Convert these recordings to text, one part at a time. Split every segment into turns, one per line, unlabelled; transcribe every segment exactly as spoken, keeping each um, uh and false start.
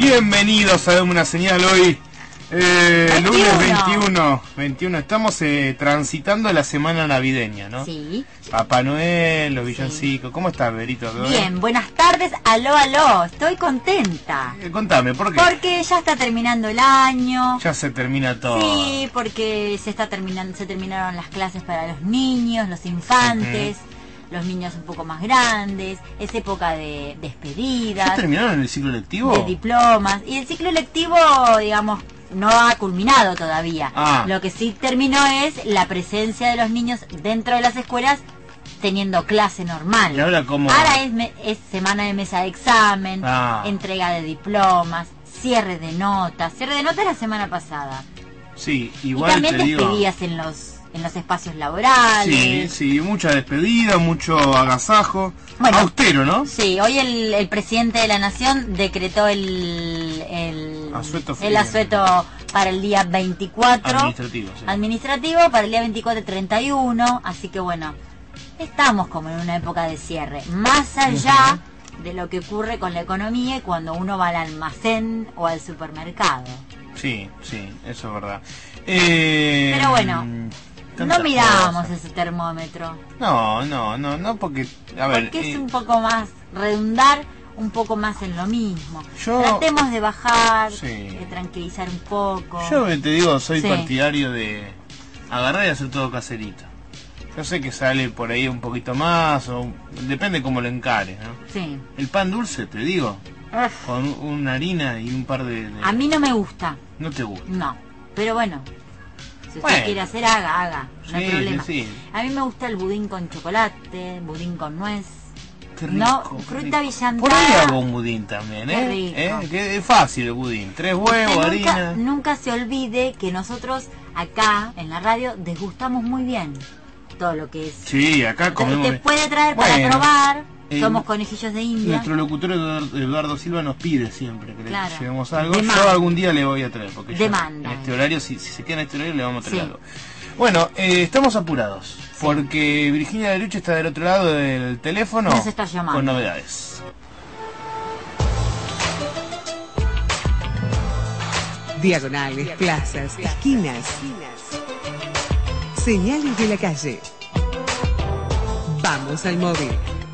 Bienvenidos a Dame una Señal hoy, eh, lunes veintiuno, veintiuno. Estamos eh, transitando la semana navideña, ¿no?
Sí.
Papá Noel, los villancicos. ¿Cómo estás, Berito?
Bien, bien, buenas tardes, aló, aló, estoy contenta.
Eh, contame, ¿por qué?
Porque ya está terminando el año.
Ya se termina todo.
Sí, porque se está terminando, se terminaron las clases para los niños, los infantes. Uh-huh. Los niños un poco más grandes, es época de despedidas.
¿Ya terminaron el ciclo lectivo?
De diplomas. Y el ciclo lectivo, digamos, no ha culminado todavía.
Ah.
Lo que sí terminó es la presencia de los niños dentro de las escuelas teniendo clase normal.
¿Y ahora cómo?
Ahora es, me, es semana de mesa de examen,
ah.
entrega de diplomas, cierre de notas. Cierre de notas la semana pasada.
Sí, igual
y también
te digo...
despedidas en los... en los espacios laborales.
Sí, sí, mucha despedida, mucho agasajo.
Bueno,
austero, ¿no?
Sí, hoy el, el presidente de la Nación decretó el el
asueto,
el asueto para el día veinticuatro.
Administrativo, sí.
Administrativo para el día veinticuatro y treinta y uno. Así que bueno, estamos como en una época de cierre. Más allá uh-huh. de lo que ocurre con la economía y cuando uno va al almacén o al supermercado.
Sí, sí, eso es verdad. Eh,
Pero bueno... No miramos ese termómetro.
No, no, no, no, porque... A ver,
porque es
eh,
un poco más redundar, un poco más en lo mismo.
Yo,
Tratemos de bajar,
sí.
de tranquilizar un poco.
Yo te digo, soy
sí.
partidario de agarrar y hacer todo caserito. Yo sé que sale por ahí un poquito más, o depende cómo lo encares, ¿no?
Sí.
El pan dulce, te digo, Uf. con una harina y un par de, de...
A mí no me gusta.
¿No te gusta?
No, pero bueno... Si usted
bueno.
quiere hacer, haga, haga. No
sí,
hay problema.
Sí, sí.
A mí me gusta el budín con chocolate, budín con nuez.
Qué rico,
no,
qué
fruta
rico.
villantada.
Por ahí hago un budín también, ¿eh?
Qué rico.
¿Eh? Que es fácil el budín. Tres huevos,
nunca,
harina.
Nunca se olvide que nosotros acá, en la radio, degustamos muy bien todo lo que es.
Sí, acá comemos.
Te puede traer
bueno,
para probar.
Eh,
Somos conejillos de India.
Nuestro locutor Eduardo Silva nos pide siempre que
claro.
le llevemos algo.
Demanda.
Yo algún día le voy a traer, porque
Demanda.
en este horario, si, si se queda en este horario, le vamos a traer
sí.
algo. Bueno, eh, estamos apurados, sí. porque Virginia de Luche está del otro lado del teléfono.
Nos está llamando.
Con novedades.
Diagonales, plazas, esquinas. Señales de la calle. Vamos al móvil.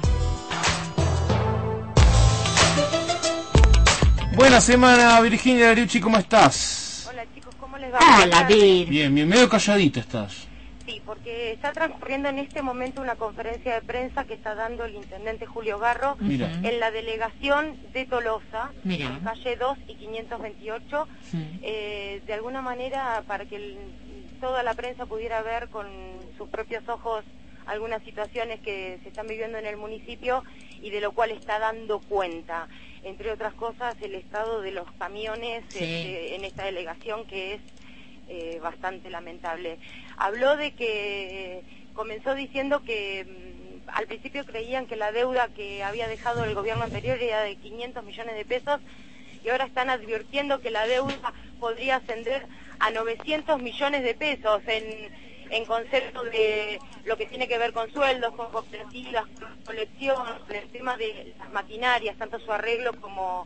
Buena semana, Virginia de Luche, ¿cómo estás?
Hola chicos, ¿cómo les va?
Hola, Vir.
Bien, bien, medio calladita estás.
Sí, porque está transcurriendo en este momento una conferencia de prensa que está dando el intendente Julio Garro
Mira.
en la delegación de Tolosa,
Mira.
en calle dos y quinientos veintiocho, sí. eh, de alguna manera para que el, toda la prensa pudiera ver con sus propios ojos algunas situaciones que se están viviendo en el municipio y de lo cual está dando cuenta. Entre otras cosas, el estado de los camiones sí. este, en esta delegación, que es eh, bastante lamentable. Habló de que comenzó diciendo que mm, al principio creían que la deuda que había dejado el gobierno anterior era de quinientos millones de pesos y ahora están advirtiendo que la deuda podría ascender a novecientos millones de pesos en... en concepto de lo que tiene que ver con sueldos, con cooperativas, con colección, con el tema de las maquinarias, tanto su arreglo como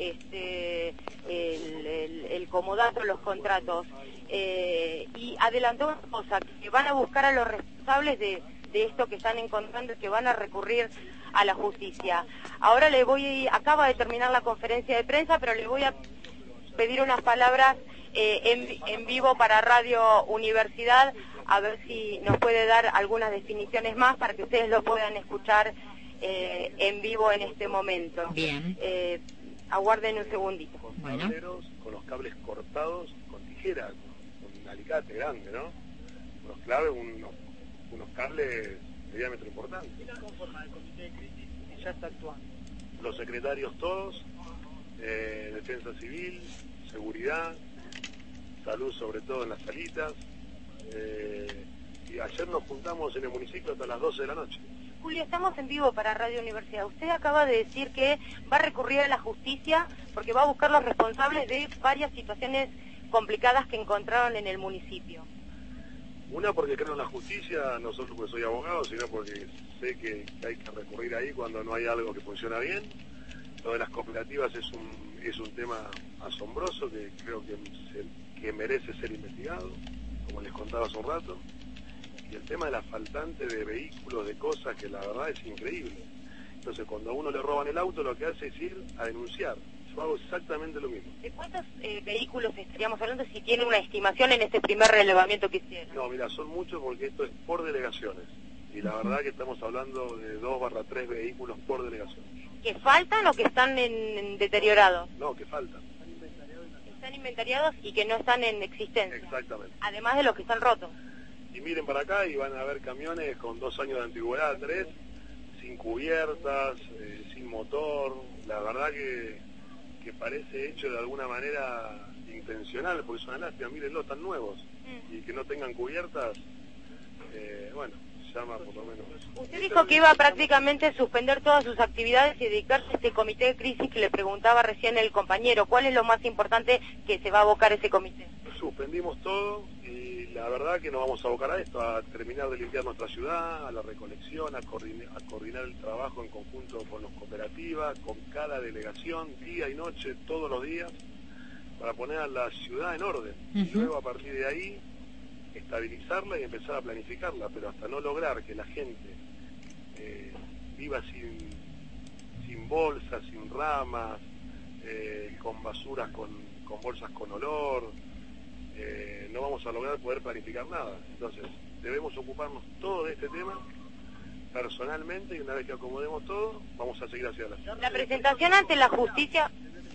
este el, el, el comodato, los contratos. Eh, y adelantó una cosa, que van a buscar a los responsables de, de esto que están encontrando y que van a recurrir a la justicia. Ahora le voy, acaba de terminar la conferencia de prensa, pero le voy a pedir unas palabras eh, en, en vivo para Radio Universidad, a ver si nos puede dar algunas definiciones más para que ustedes lo puedan escuchar eh, en vivo en este momento.
Bien.
Eh, aguarden un segundito.
Bueno.
Con los cables cortados con tijeras, con un alicate grande, ¿no? Unos claves, unos, unos cables de diámetro importante.
¿Quién conforma el comité de crisis que ya está actuando?
Los secretarios todos, eh, defensa civil, seguridad, salud sobre todo en las salitas. Eh, y ayer nos juntamos en el municipio hasta las doce de la noche.
Julio, estamos en vivo para Radio Universidad. Usted acaba de decir que va a recurrir a la justicia porque va a buscar los responsables de varias situaciones complicadas que encontraron en el municipio.
Una porque creo en la justicia, no solo porque soy abogado, sino porque sé que hay que recurrir ahí cuando no hay algo que funciona bien. Lo de las cooperativas es un, es un tema asombroso que creo que, se, que merece ser investigado, como les contaba hace un rato. Y el tema de la faltante de vehículos, de cosas, que la verdad es increíble. Entonces, cuando a uno le roban el auto, lo que hace es ir a denunciar. Yo hago exactamente lo mismo.
¿De cuántos eh, vehículos estaríamos hablando, si tiene una estimación en este primer relevamiento que hicieron?
No, mira, son muchos porque esto es por delegaciones. Y la verdad que estamos hablando de dos barra tres vehículos por delegación.
¿Que faltan o que están en, en deteriorados?
No, que faltan.
Están inventariados y que no están en existencia.
Exactamente.
Además de los que están rotos.
Y miren para acá y van a ver camiones con dos años de antigüedad, tres, sin cubiertas, eh, sin motor. La verdad que, que parece hecho de alguna manera intencional, porque es una lástima. Mírenlo, están nuevos. Mm. Y que no tengan cubiertas, eh, bueno, llama por lo menos.
Usted dijo que iba prácticamente a suspender todas sus actividades y dedicarse a este comité de crisis que le preguntaba recién el compañero. ¿Cuál es lo más importante que se va a abocar ese comité?
Suspendimos todo y la verdad que nos vamos a abocar a esto, a terminar de limpiar nuestra ciudad, a la recolección, a coordinar, a coordinar el trabajo en conjunto con las cooperativas, con cada delegación, día y noche, todos los días, para poner a la ciudad en orden. Uh-huh. Y luego a partir de ahí estabilizarla y empezar a planificarla, pero hasta no lograr que la gente eh, viva sin, sin bolsas, sin ramas, eh, con basuras, con, con bolsas con olor, eh, no vamos a lograr poder planificar nada. Entonces debemos ocuparnos todo de este tema personalmente y una vez que acomodemos todo, vamos a seguir hacia adelante.
La presentación ante la justicia...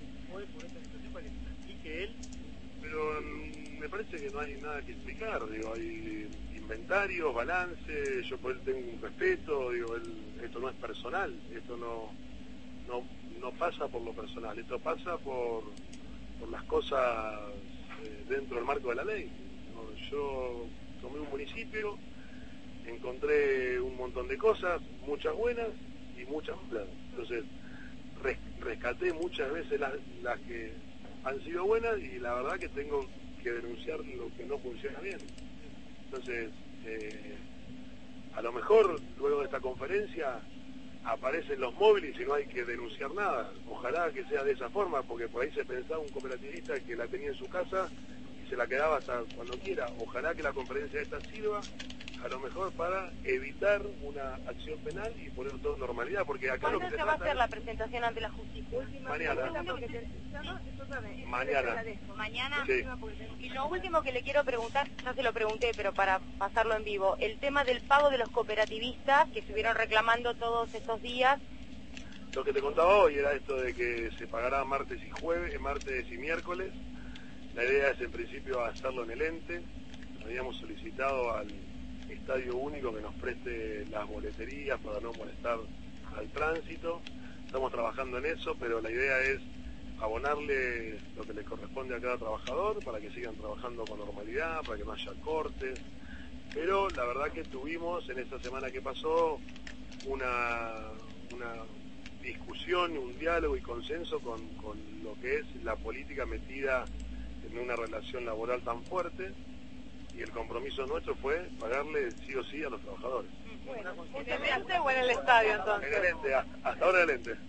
Pero me parece que no hay nada que explicar, digo, hay inventarios, balance, yo por él tengo un respeto, digo, él, esto no es personal, esto no, no, no pasa por lo personal, esto pasa por, por las cosas eh, dentro del marco de la ley. ¿No? Yo tomé un municipio, encontré un montón de cosas, muchas buenas y muchas malas, entonces res, rescaté muchas veces las, las que han sido buenas y la verdad que tengo que denunciar lo que no funciona bien. Entonces, eh, a lo mejor luego de esta conferencia aparecen los móviles y no hay que denunciar nada. Ojalá que sea de esa forma, porque por ahí se pensaba un cooperativista que la tenía en su casa y se la quedaba hasta cuando quiera. Ojalá que la conferencia esta sirva a lo mejor para evitar una acción penal y poner todo en normalidad, porque acá lo que se
¿Cuándo se va a hacer la presentación ante la justicia?
Mañana. Mañana.
Mañana.
Sí.
Y lo último que le quiero preguntar, no se lo pregunté, pero para pasarlo en vivo, el tema del pago de los cooperativistas que estuvieron reclamando todos estos días.
Lo que te contaba hoy era esto de que se pagará martes y jueves, martes y miércoles. La idea es en principio hacerlo en el ente. Habíamos solicitado al Estadio Único que nos preste las boleterías para no molestar al tránsito. Estamos trabajando en eso, pero la idea es abonarle lo que le corresponde a cada trabajador para que sigan trabajando con normalidad, para que no haya cortes. Pero la verdad que tuvimos en esta semana que pasó una, una discusión, un diálogo y consenso con, con lo que es la política metida en una relación laboral tan fuerte, y el compromiso nuestro fue pagarle sí o sí a los trabajadores.
Bueno, ¿en el ente o en el estadio entonces?
En el ente, hasta ahora en el ente.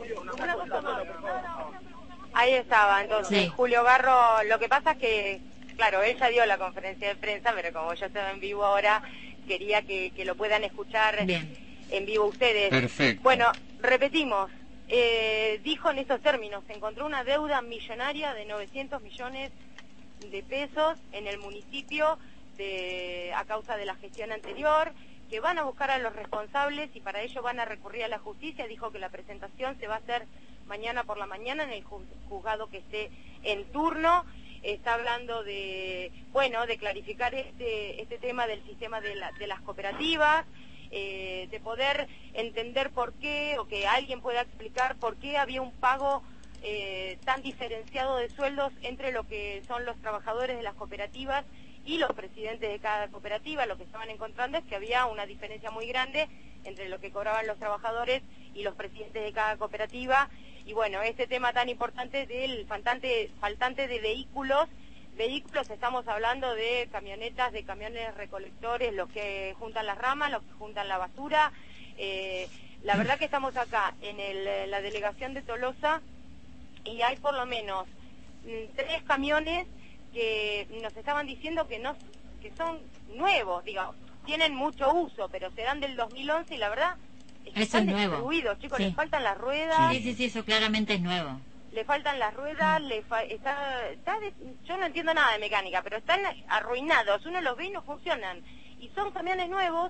Ahí estaba, entonces, sí. Julio Garro, lo que pasa es que, claro, él ya dio la conferencia de prensa, pero como yo estaba en vivo ahora, quería que, que lo puedan escuchar Bien. en vivo ustedes.
Perfecto.
Bueno, repetimos, eh, dijo en esos términos, se encontró una deuda millonaria de novecientos millones de pesos en el municipio de, a causa de la gestión anterior, que van a buscar a los responsables y para ello van a recurrir a la justicia. Dijo que la presentación se va a hacer mañana por la mañana en el juzgado que esté en turno. Está hablando de, bueno, de clarificar este, este tema del sistema de, la, de las cooperativas, eh, de poder entender por qué, o que alguien pueda explicar por qué había un pago Eh, tan diferenciado de sueldos entre lo que son los trabajadores de las cooperativas y los presidentes de cada cooperativa. Lo que estaban encontrando es que había una diferencia muy grande entre lo que cobraban los trabajadores y los presidentes de cada cooperativa. Y bueno, este tema tan importante del faltante, faltante de vehículos, vehículos estamos hablando de camionetas, de camiones recolectores, los que juntan las ramas, los que juntan la basura, eh, La verdad que estamos acá en, el, en la delegación de Tolosa y hay por lo menos mm, tres camiones que nos estaban diciendo que no que son nuevos, digamos, tienen mucho uso, pero serán del dos mil once y la verdad es que
Eso
están
es nuevo.
destruidos, chicos,
Sí.
les faltan las ruedas.
Sí, sí, sí, eso claramente es nuevo.
Le faltan las ruedas, le fa está, está de yo no entiendo nada de mecánica, pero están arruinados, uno los ve y no funcionan. Y son camiones nuevos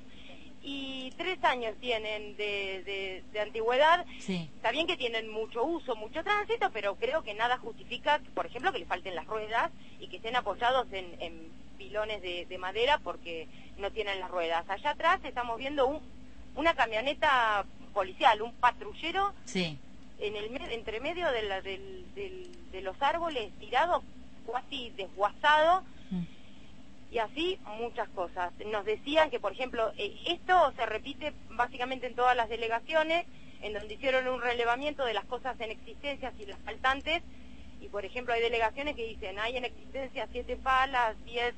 y tres años tienen de, de, de antigüedad.
Sí.
Está bien que tienen mucho uso, mucho tránsito, pero creo que nada justifica, por ejemplo, que le falten las ruedas y que estén apoyados en, en pilones de, de madera porque no tienen las ruedas. Allá atrás estamos viendo un, una camioneta policial, un patrullero.
Sí.
En el me entre medio de, la, del, del, de los árboles, tirado, casi desguazado,
Mm.
y así muchas cosas. Nos decían que, por ejemplo, eh, esto se repite básicamente en todas las delegaciones, en donde hicieron un relevamiento de las cosas en existencia y las faltantes, y por ejemplo hay delegaciones que dicen, hay en existencia siete palas, diez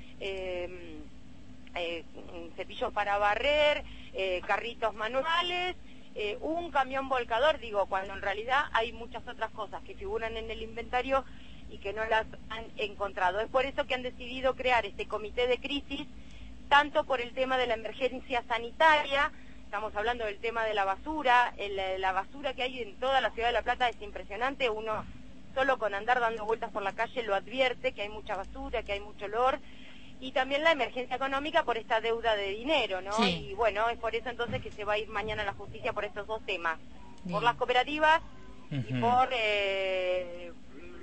eh, eh, cepillos para barrer, eh, carritos manuales, Eh, un camión volcador, digo, cuando en realidad hay muchas otras cosas que figuran en el inventario y que no las han encontrado. Es por eso que han decidido crear este comité de crisis, tanto por el tema de la emergencia sanitaria, estamos hablando del tema de la basura, el, la basura que hay en toda la ciudad de La Plata es impresionante, uno solo con andar dando vueltas por la calle lo advierte, que hay mucha basura, que hay mucho olor, y también la emergencia económica por esta deuda de dinero, ¿no?
Sí.
Y bueno, es por eso entonces que se va a ir mañana a la justicia por estos dos temas,
Bien.
por las cooperativas
Ujú.
y por eh,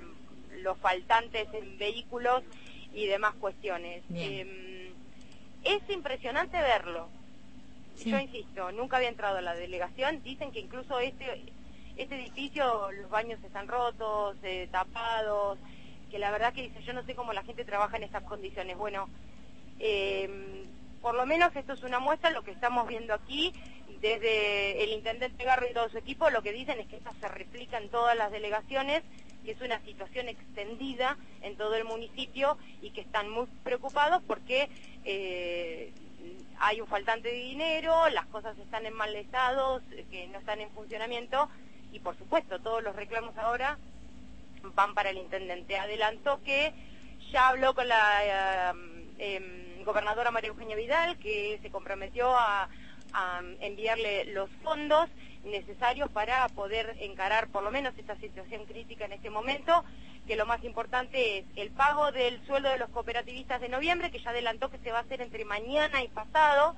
los faltantes en vehículos y demás cuestiones. Eh, es impresionante verlo.
Sí.
Yo insisto, nunca había entrado a la delegación, dicen que incluso este, este edificio, los baños están rotos, eh, tapados, que la verdad que dice, yo no sé cómo la gente trabaja en estas condiciones. Bueno, eh, por lo menos esto es una muestra, lo que estamos viendo aquí, desde el intendente Garro y todo su equipo, lo que dicen es que esto se replica en todas las delegaciones, que es una situación extendida en todo el municipio y que están muy preocupados porque eh, hay un faltante de dinero, las cosas están en mal estado, que no están en funcionamiento y por supuesto todos los reclamos ahora van para el intendente. Adelantó que ya habló con la eh, eh, gobernadora María Eugenia Vidal, que se comprometió a, a enviarle los fondos necesarios para poder encarar por lo menos esta situación crítica en este momento, que lo más importante es el pago del sueldo de los cooperativistas de noviembre, que ya adelantó que se va a hacer entre mañana y pasado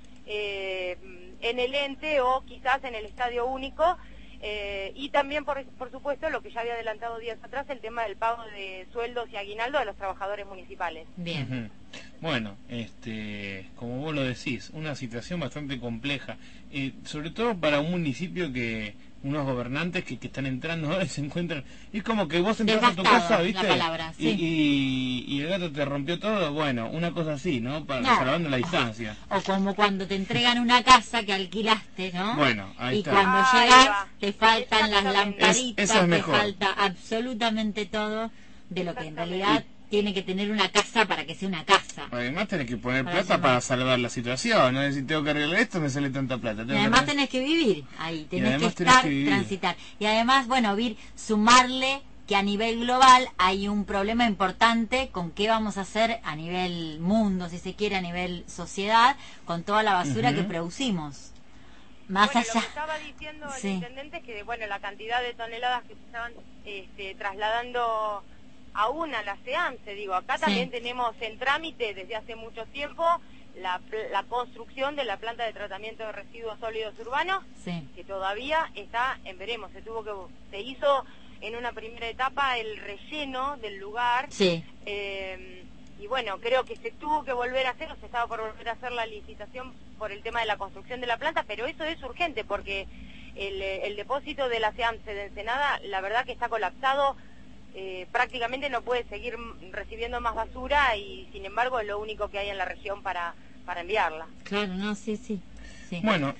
eh, en el ente o quizás en el Estadio Único. Eh, y también, por, por supuesto, lo que ya había adelantado días atrás, el tema del pago de sueldos y aguinaldo de los trabajadores municipales.
Bien.
Ujú. Bueno, este, como vos lo decís, una situación bastante compleja, eh, sobre todo para un municipio que unos gobernantes que, que están entrando ahora y se encuentran, es como que vos entras a tu
Devastado,
casa,
la
¿viste?
palabra,
y,
sí.
y, y el gato te rompió todo, bueno, una cosa así, ¿no? Para,
No.
salvando la distancia.
O como cuando te entregan una casa que alquilaste, ¿no?
Bueno, ahí
y
está.
cuando
Ahí
llegas
va.
te faltan las
Exactamente.
lamparitas,
Es- eso es
te
mejor.
falta absolutamente todo de lo que en
Exactamente.
realidad tiene que tener una casa para que sea una casa.
Además tenés que poner
Para
plata
hacer
para
más.
salvar la situación, ¿no? Si tengo que arreglar esto, me sale tanta plata.
Y
Tengo
además
que...
tenés que vivir ahí, tenés que
además tenés
estar,
que vivir.
transitar. Y además, bueno, Vir, sumarle que a nivel global hay un problema importante con qué vamos a hacer a nivel mundo, si se quiere, a nivel sociedad, con toda la basura
Ujú.
que producimos. Más
Bueno, lo que
allá.
estaba diciendo el
Sí.
intendente es que, bueno, la cantidad de toneladas que se estaban este, trasladando aún a la SEAMSE, digo, acá
Sí.
también tenemos en trámite desde hace mucho tiempo la, pl- la construcción de la planta de tratamiento de residuos sólidos urbanos,
Sí.
que todavía está en veremos, se tuvo que, se hizo en una primera etapa el relleno del lugar,
Sí.
eh, y bueno, creo que se tuvo que volver a hacer, o se estaba por volver a hacer la licitación por el tema de la construcción de la planta, pero eso es urgente porque el, eh, el depósito de la SEAMSE de Ensenada, la verdad que está colapsado, eh, prácticamente no puede seguir mm, recibiendo más basura y sin embargo es lo único que hay en la región para, para enviarla.
Claro, no, sí, sí. sí.
Bueno,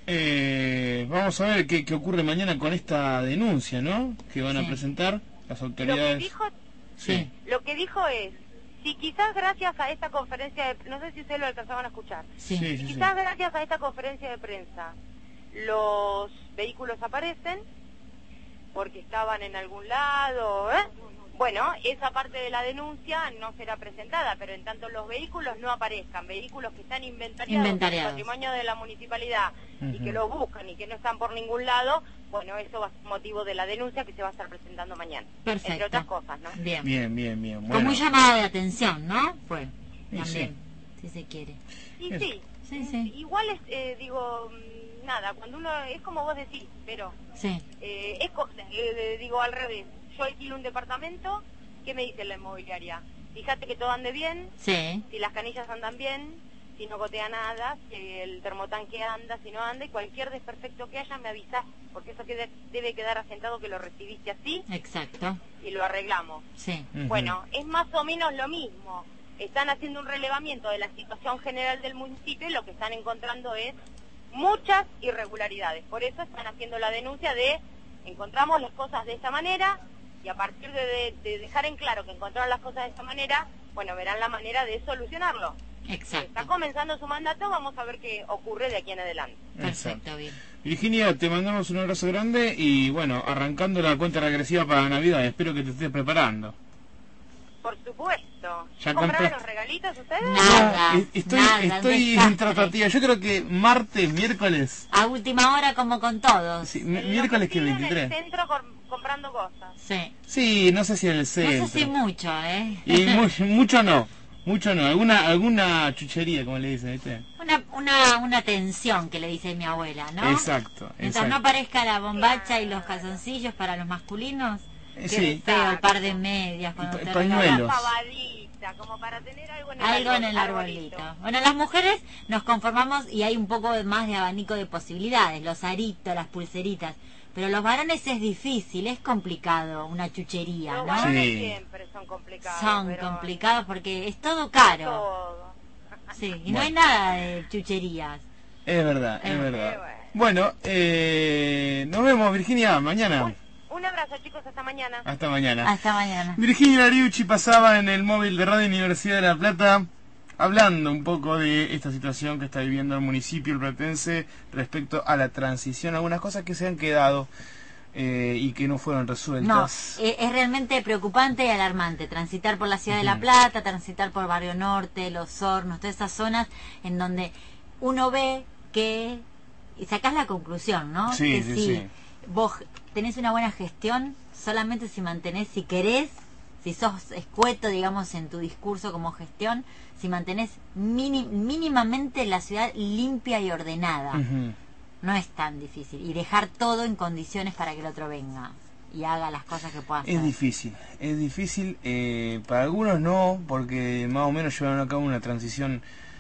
eh, vamos a ver qué, qué ocurre mañana con esta denuncia, ¿no? Que van
Sí.
a presentar las
Lo que
autoridades.
dijo,
Sí.
lo que dijo es, si quizás gracias a esta conferencia de, no sé si ustedes lo alcanzaban a escuchar,
Sí,
Sí.
sí,
si
sí.
quizás gracias a esta conferencia de prensa los vehículos aparecen porque estaban en algún lado, ¿eh? Bueno, esa parte de la denuncia no será presentada, pero en tanto los vehículos no aparezcan, vehículos que están inventariados,
Inventariados.
en el patrimonio de la municipalidad uh-huh. y que los buscan y que no están por ningún lado, bueno, eso va a ser motivo de la denuncia que se va a estar presentando mañana.
Perfecto.
Entre otras cosas, ¿no?
Bien,
bien, bien. bien. Bueno.
Como un llamado de atención, ¿no? Fue,
sí,
también,
sí.
si se quiere.
Sí, sí.
sí, sí.
Igual, es, eh, digo... nada, cuando uno, es como vos decís, pero
sí.
eh, es eh, digo al revés, yo alquilo un departamento, ¿qué me dice la inmobiliaria? Fíjate que todo ande bien,
sí.
si las canillas andan bien, si no gotea nada, si el termotanque anda, si no anda, y cualquier desperfecto que haya me avisás, porque eso quede, debe quedar asentado que lo recibiste así.
Exacto.
Y lo arreglamos.
Sí.
Uh-huh. Bueno, es más o menos lo mismo, están haciendo un relevamiento de la situación general del municipio y lo que están encontrando es muchas irregularidades, por eso están haciendo la denuncia de encontramos las cosas de esta manera y a partir de, de, de dejar en claro que encontraron las cosas de esta manera, bueno, verán la manera de solucionarlo.
Exacto.
Está comenzando su mandato, vamos a ver qué ocurre de aquí en adelante.
Perfecto, bien.
Virginia, te mandamos un abrazo grande y bueno, arrancando la cuenta regresiva para Navidad, espero que te estés preparando.
Por supuesto.
¿Ya
compraron
compraste?
los regalitos ustedes?
Nada,
no, estoy,
nada,
estoy en tratativa. Yo creo que martes, miércoles.
A última hora como con todos.
Sí, miércoles que veintitrés.
En el centro comprando cosas.
Sí.
Sí, no sé si en el centro.
No sé si mucho, ¿eh?
Y mu mucho no. Mucho no. Alguna alguna chuchería, como le dicen, ¿viste?
Una, una, una tensión que le dice mi abuela, ¿no?
Exacto.
Mientras
exacto.
no aparezca la bombacha y los calzoncillos para los masculinos. Qué
sí.
feo el par de medias cuando
Pa
te
pañuelos.
Pavadita, como para tener algo en el,
algo
arbol,
en el arbolito. arbolito. Bueno, las mujeres nos conformamos y hay un poco más de abanico de posibilidades, los aritos, las pulseritas. Pero los varones es difícil, es complicado, una chuchería,
los
¿no?
Los varones
sí.
siempre son complicados.
Son
pero...
complicados porque es todo caro.
Todo.
Sí, y
bueno.
no hay nada de chucherías.
Es verdad, es
Eh,
verdad.
Eh, bueno,
bueno eh, nos vemos, Virginia, mañana.
Un, un abrazo, chicos, hasta mañana.
Hasta mañana.
Hasta mañana.
Virginia Lariucci pasaba en el móvil de Radio Universidad de La Plata hablando un poco de esta situación que está viviendo el municipio platense respecto a la transición, algunas cosas que se han quedado eh, y que no fueron resueltas.
No, eh, es realmente preocupante y alarmante transitar por la ciudad de La Plata, transitar por Barrio Norte, Los Hornos, todas esas zonas en donde uno ve que, y sacás la conclusión, ¿no?
Sí,
que
sí,
si
sí.
vos tenés una buena gestión, solamente si mantenés, si querés, si sos escueto, digamos, en tu discurso como gestión, si mantenés mini, mínimamente la ciudad limpia y ordenada,
Uh-huh.
no es tan difícil. Y dejar todo en condiciones para que el otro venga y haga las cosas que pueda hacer.
Es difícil, es difícil, eh, para algunos no, porque más o menos llevaron a cabo una transición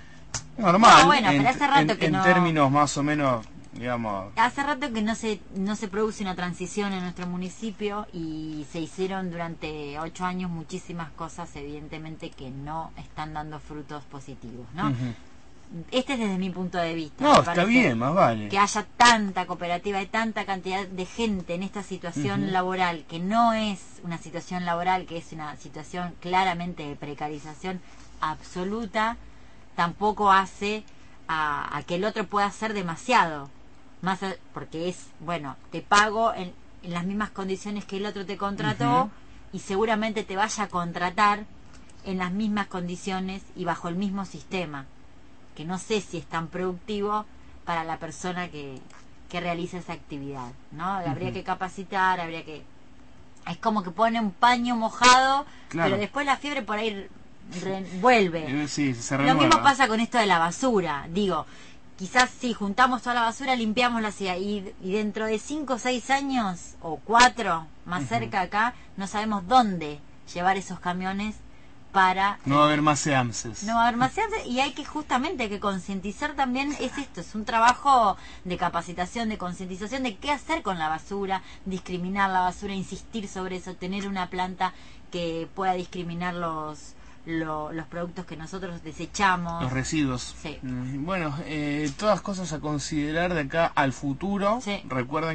normal,
No, bueno,
en,
pero hace rato
en-
que
en
no-
términos más o menos, digamos...
Hace rato que no se no se produce una transición en nuestro municipio y se hicieron durante ocho años muchísimas cosas, evidentemente, que no están dando frutos positivos, ¿no?
Ujú.
Este es desde mi punto de vista.
No,
Me
está
parece
bien, más vale.
que haya tanta cooperativa y tanta cantidad de gente en esta situación
Ujú.
laboral, que no es una situación laboral, que es una situación claramente de precarización absoluta, tampoco hace a, a que el otro pueda hacer demasiado. Más a- porque es, bueno, te pago en, en las mismas condiciones que el otro te contrató
Ujú.
y seguramente te vaya a contratar en las mismas condiciones y bajo el mismo sistema, que no sé si es tan productivo para la persona que, que realiza esa actividad, ¿no? Habría
Ujú.
que capacitar, habría que... Es como que pone un paño mojado,
Claro.
pero después la fiebre por ahí re- vuelve.
Eh, sí, se
Lo
renueva.
mismo pasa con esto de la basura. Digo, quizás si juntamos toda la basura, limpiamos la ciudad y, y dentro de cinco o seis años, o cuatro, más
Ujú.
cerca acá, no sabemos dónde llevar esos camiones para...
No va a haber más seances.
No va a haber más seances y hay que justamente que concientizar también, es esto, es un trabajo de capacitación, de concientización de qué hacer con la basura, discriminar la basura, insistir sobre eso, tener una planta que pueda discriminar los lo- los productos que nosotros desechamos.
Los residuos.
Sí.
Mm, Bueno, eh, todas cosas a considerar de acá al futuro.
Sí.
Recuerden que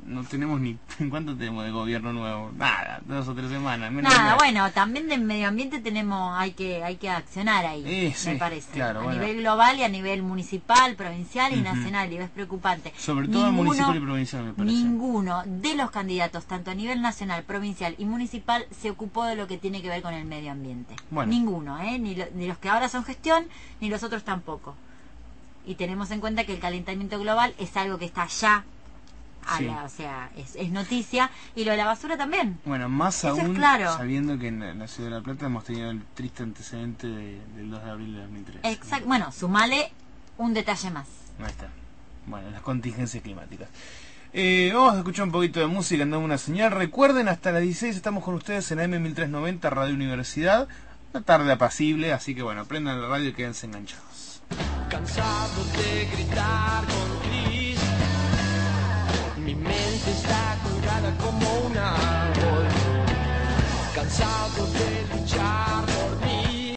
no tenemos ni... ¿Cuánto tenemos de gobierno nuevo? Nada, dos o tres semanas. Menos
Nada,
de...
bueno, también del medio ambiente tenemos, hay que hay que accionar ahí,
Eh, sí,
me parece.
claro,
a
bueno.
nivel global y a nivel municipal, provincial y
Ujú.
nacional, y es preocupante.
Sobre todo
Ninguno-
municipal y provincial, me parece.
Ninguno de los candidatos, tanto a nivel nacional, provincial y municipal, se ocupó de lo que tiene que ver con el medio ambiente.
Bueno.
Ninguno, ¿eh? Ni, lo- ni los que ahora son gestión, ni los otros tampoco. Y tenemos en cuenta que el calentamiento global es algo que está ya, a
Sí.
la- o sea, es, es noticia, y lo de la basura también.
Bueno, más
Eso es
aún
claro.
sabiendo que en la- en la Ciudad de La Plata hemos tenido el triste antecedente de- del dos de abril de dos mil tres.
Exacto. Bueno, sumale un detalle más.
Ahí está. Bueno, las contingencias climáticas. Eh, vamos a escuchar un poquito de música, andamos una señal. Recuerden, hasta las dieciséis estamos con ustedes en A M mil trescientos noventa, Radio Universidad. Una tarde apacible, así que bueno, prendan la radio y quédense enganchados.
Cansado de gritar con Cris, mi mente está colgada como un árbol. Cansado de